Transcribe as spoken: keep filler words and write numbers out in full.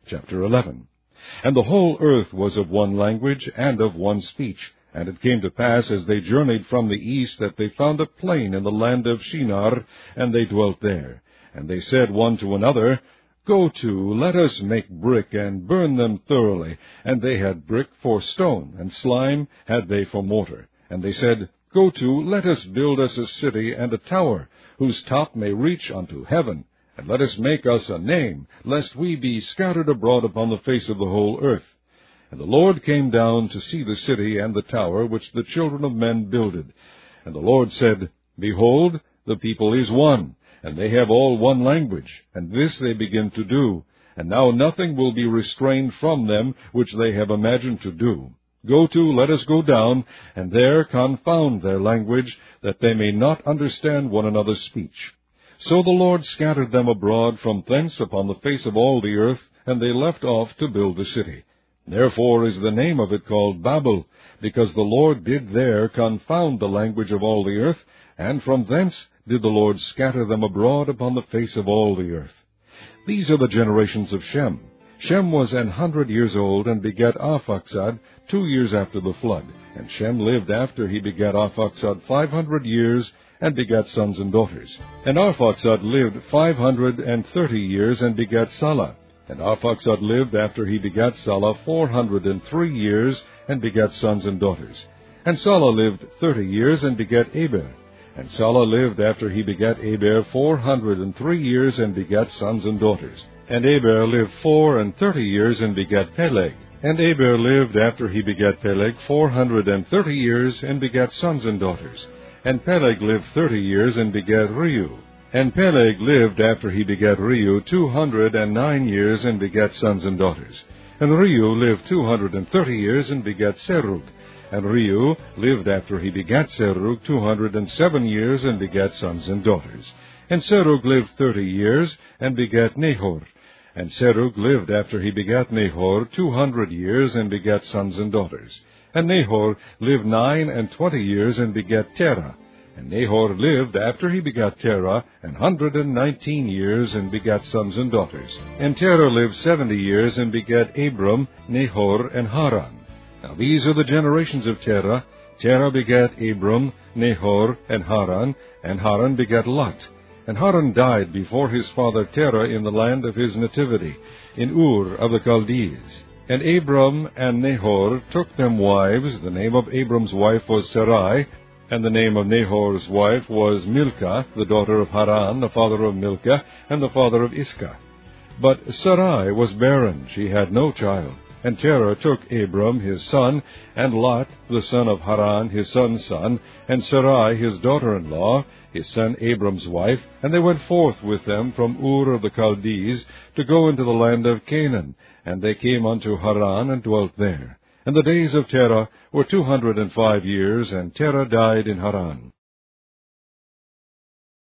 Chapter eleven. And the whole earth was of one language and of one speech. And it came to pass, as they journeyed from the east, that they found a plain in the land of Shinar, and they dwelt there. And they said one to another, Go to, let us make brick, and burn them thoroughly. And they had brick for stone, and slime had they for mortar. And they said, Go to, let us build us a city and a tower, whose top may reach unto heaven. And let us make us a name, lest we be scattered abroad upon the face of the whole earth. And the Lord came down to see the city and the tower which the children of men builded. And the Lord said, Behold, the people is one, and they have all one language, and this they begin to do. And now nothing will be restrained from them which they have imagined to do. Go to, let us go down, and there confound their language, that they may not understand one another's speech. So the Lord scattered them abroad from thence upon the face of all the earth, and they left off to build the city. Therefore is the name of it called Babel, because the Lord did there confound the language of all the earth, and from thence did the Lord scatter them abroad upon the face of all the earth. These are the generations of Shem. Shem was an hundred years old, and begat Arphaxad two years after the flood. And Shem lived after he begat Arphaxad five hundred years, and begat sons and daughters. And Arphaxad lived five hundred and thirty years, and begat Salah. And Arphaxad lived after he begat Salah four hundred and three years, and begat sons and daughters. And Salah lived thirty years, and begat Eber. And Salah lived after he begat Eber four hundred and three years, and begat sons and daughters. And Eber lived four and thirty years, and begat Peleg. And Eber lived after he begat Peleg four hundred and thirty years, and begat sons and daughters. And Peleg lived thirty years, and begat Reu. And Peleg lived after he begat Reu two hundred and nine years, and begat sons and daughters. And Reu lived two hundred and thirty years, and begat Serug. And Reu lived after he begat Serug two hundred and seven years, and begat sons and daughters. And Serug lived thirty years, and begat Nahor. And Serug lived after he begat Nahor two hundred years, and begat sons and daughters. And Nahor lived nine and twenty years, and begat Terah. And Nahor lived after he begat Terah an hundred and nineteen years, and begat sons and daughters. And Terah lived seventy years, and begat Abram, Nahor, and Haran. Now these are the generations of Terah. Terah begat Abram, Nahor, and Haran, and Haran begat Lot. And Haran died before his father Terah in the land of his nativity, in Ur of the Chaldees. And Abram and Nahor took them wives. The name of Abram's wife was Sarai, and the name of Nahor's wife was Milcah, the daughter of Haran, the father of Milcah, and the father of Iscah. But Sarai was barren, she had no child. And Terah took Abram his son, and Lot the son of Haran his son's son, and Sarai his daughter-in-law, his son Abram's wife, and they went forth with them from Ur of the Chaldees to go into the land of Canaan. And they came unto Haran, and dwelt there. And the days of Terah were two hundred and five years, and Terah died in Haran.